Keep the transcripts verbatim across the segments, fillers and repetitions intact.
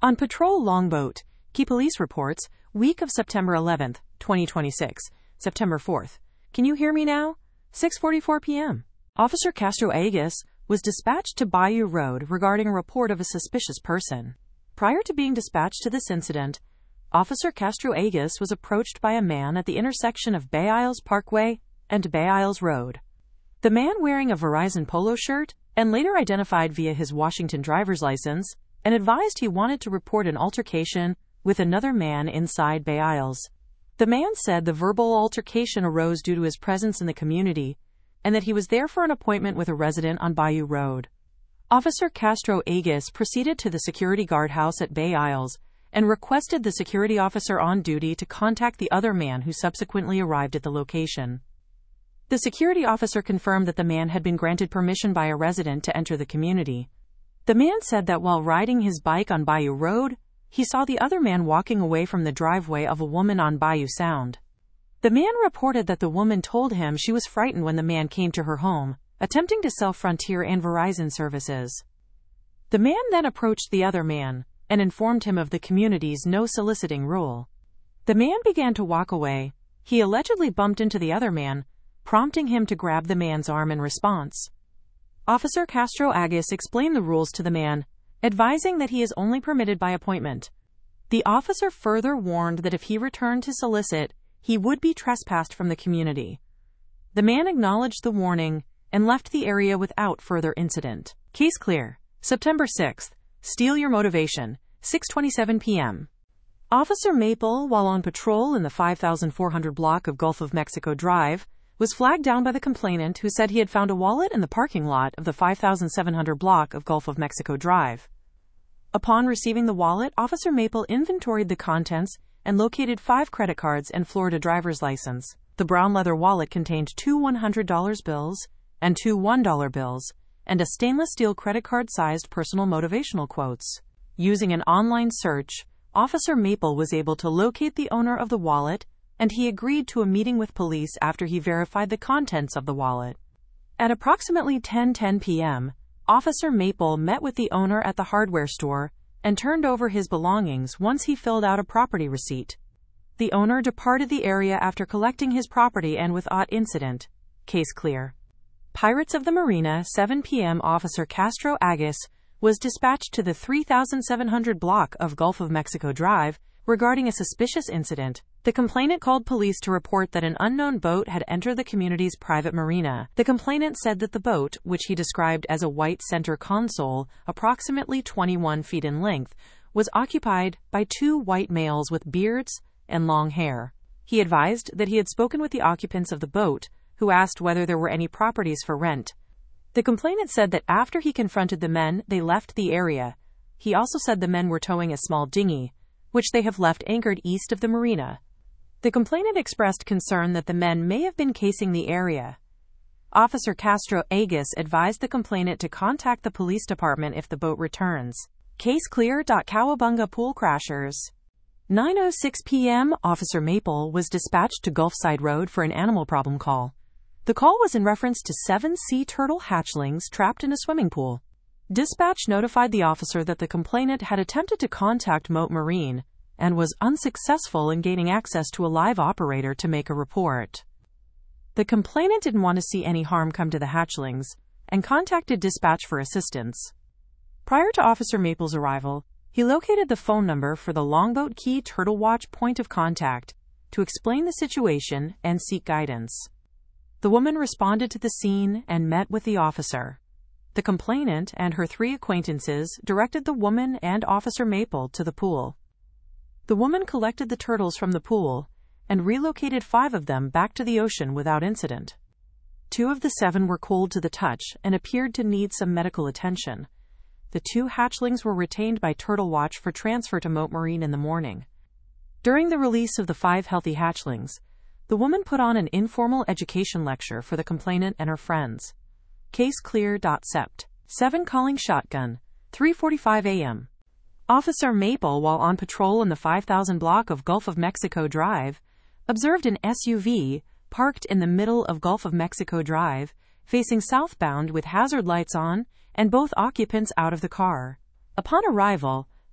On patrol longboat, Key Police reports, week of September eleventh, twenty twenty-six, September fourth. Can you hear me now? six forty-four p.m. Officer Castro Agus was dispatched to Bayou Road regarding a report of a suspicious person. Prior to being dispatched to this incident, Officer Castro Agus was approached by a man at the intersection of Bay Isles Parkway and Bay Isles Road. The man, wearing a Verizon polo shirt and later identified via his Washington driver's license, and advised he wanted to report an altercation with another man inside Bay Isles. The man said the verbal altercation arose due to his presence in the community and that he was there for an appointment with a resident on Bayou Road. Officer Castro Agus proceeded to the security guardhouse at Bay Isles and requested the security officer on duty to contact the other man, who subsequently arrived at the location. The security officer confirmed that the man had been granted permission by a resident to enter the community. The man said that while riding his bike on Bayou Road, he saw the other man walking away from the driveway of a woman on Bayou Sound. The man reported that the woman told him she was frightened when the man came to her home, attempting to sell Frontier and Verizon services. The man then approached the other man and informed him of the community's no soliciting rule. The man began to walk away. He allegedly bumped into the other man, prompting him to grab the man's arm in response. Officer Castro Agus explained the rules to the man, advising that he is only permitted by appointment. The officer further warned that if he returned to solicit, he would be trespassed from the community. The man acknowledged the warning and left the area without further incident. Case clear. September sixth. Steal your motivation. six twenty-seven p.m. Officer Maple, while on patrol in the five thousand four hundred block of Gulf of Mexico Drive, was flagged down by the complainant, who said he had found a wallet in the parking lot of the five thousand seven hundred block of Gulf of Mexico Drive. Upon receiving the wallet, Officer Maple inventoried the contents and located five credit cards and Florida driver's license. The brown leather wallet contained two one hundred dollar bills and two one dollar bills, and a stainless steel credit card-sized personal motivational quotes. Using an online search, Officer Maple was able to locate the owner of the wallet, and he agreed to a meeting with police after he verified the contents of the wallet. At approximately ten ten p.m., Officer Maple met with the owner at the hardware store and turned over his belongings once he filled out a property receipt. The owner departed the area after collecting his property and without incident. Case clear. Pirates of the Marina, seven p.m. Officer Castro Agus was dispatched to the three thousand seven hundred block of Gulf of Mexico Drive regarding a suspicious incident. The complainant called police to report that an unknown boat had entered the community's private marina. The complainant said that the boat, which he described as a white center console, approximately twenty-one feet in length, was occupied by two white males with beards and long hair. He advised that he had spoken with the occupants of the boat, who asked whether there were any properties for rent. The complainant said that after he confronted the men, they left the area. He also said the men were towing a small dinghy, which they have left anchored east of the marina. The complainant expressed concern that the men may have been casing the area. Officer Castro Agus advised the complainant to contact the police department if the boat returns. Case clear. Cowabunga Pool Crashers. nine oh six p.m. Officer Maple was dispatched to Gulfside Road for an animal problem call. The call was in reference to seven sea turtle hatchlings trapped in a swimming pool. Dispatch notified the officer that the complainant had attempted to contact Mote Marine and was unsuccessful in gaining access to a live operator to make a report. The complainant didn't want to see any harm come to the hatchlings and contacted dispatch for assistance. Prior to Officer Maple's arrival, he located the phone number for the Longboat Key Turtle Watch point of contact to explain the situation and seek guidance. The woman responded to the scene and met with the officer. The complainant and her three acquaintances directed the woman and Officer Maple to the pool. The woman collected the turtles from the pool and relocated five of them back to the ocean without incident. Two of the seven were cold to the touch and appeared to need some medical attention. The two hatchlings were retained by Turtle Watch for transfer to Mote Marine in the morning. During the release of the five healthy hatchlings, the woman put on an informal education lecture for the complainant and her friends. Case clear. Sept. seven calling shotgun. three forty-five a.m. Officer Maple, while on patrol in the five thousand block of Gulf of Mexico Drive, observed an S U V parked in the middle of Gulf of Mexico Drive, facing southbound with hazard lights on and both occupants out of the car. Upon arrival,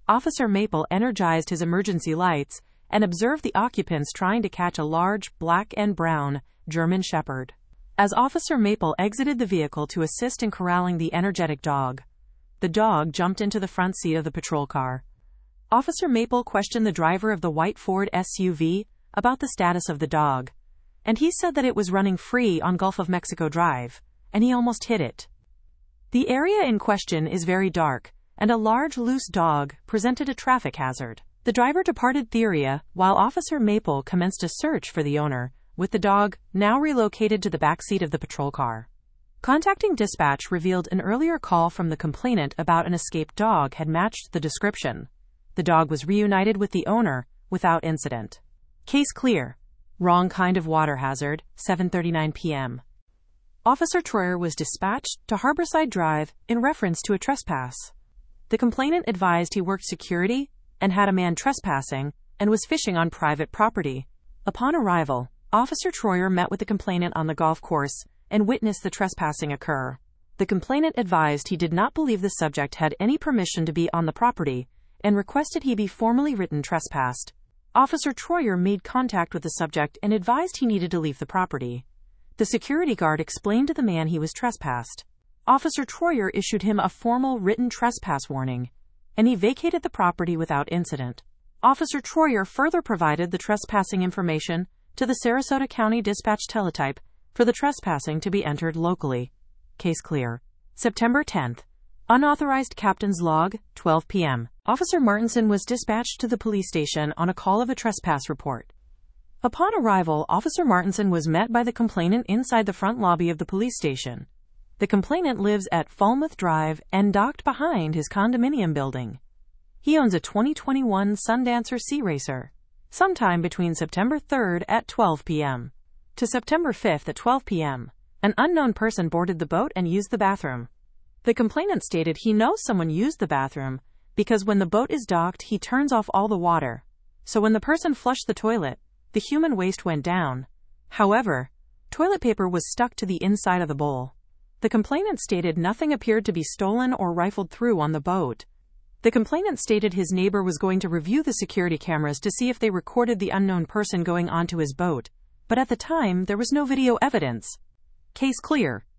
Officer Maple energized his emergency lights and observed the occupants trying to catch a large, black and brown, German Shepherd. As Officer Maple exited the vehicle to assist in corralling the energetic dog, the dog jumped into the front seat of the patrol car. Officer Maple questioned the driver of the white Ford S U V about the status of the dog, and he said that it was running free on Gulf of Mexico Drive, and he almost hit it. The area in question is very dark, and a large loose dog presented a traffic hazard. The driver departed the area while Officer Maple commenced a search for the owner, with the dog now relocated to the back seat of the patrol car. Contacting dispatch revealed an earlier call from the complainant about an escaped dog had matched the description. The dog was reunited with the owner without incident. Case clear. Wrong kind of water hazard, seven thirty-nine p.m. Officer Troyer was dispatched to Harborside Drive in reference to a trespass. The complainant advised he worked security and had a man trespassing and was fishing on private property. Upon arrival, Officer Troyer met with the complainant on the golf course and witnessed the trespassing occur. The complainant advised he did not believe the subject had any permission to be on the property and requested he be formally written trespassed. Officer Troyer made contact with the subject and advised he needed to leave the property. The security guard explained to the man he was trespassed. Officer Troyer issued him a formal written trespass warning, and he vacated the property without incident. Officer Troyer further provided the trespassing information to the Sarasota County Dispatch teletype for the trespassing to be entered locally. Case clear. September tenth. Unauthorized captain's log, twelve p.m. Officer Martinson was dispatched to the police station on a call of a trespass report. Upon arrival, Officer Martinson was met by the complainant inside the front lobby of the police station. The complainant lives at Falmouth Drive and docked behind his condominium building. He owns a twenty twenty-one Sundancer Sea Racer. Sometime between September third at twelve p.m. to September fifth at twelve p.m., an unknown person boarded the boat and used the bathroom. The complainant stated he knows someone used the bathroom because when the boat is docked, he turns off all the water. So when the person flushed the toilet, the human waste went down. However, toilet paper was stuck to the inside of the bowl. The complainant stated nothing appeared to be stolen or rifled through on the boat. The complainant stated his neighbor was going to review the security cameras to see if they recorded the unknown person going onto his boat, but at the time there was no video evidence. Case clear.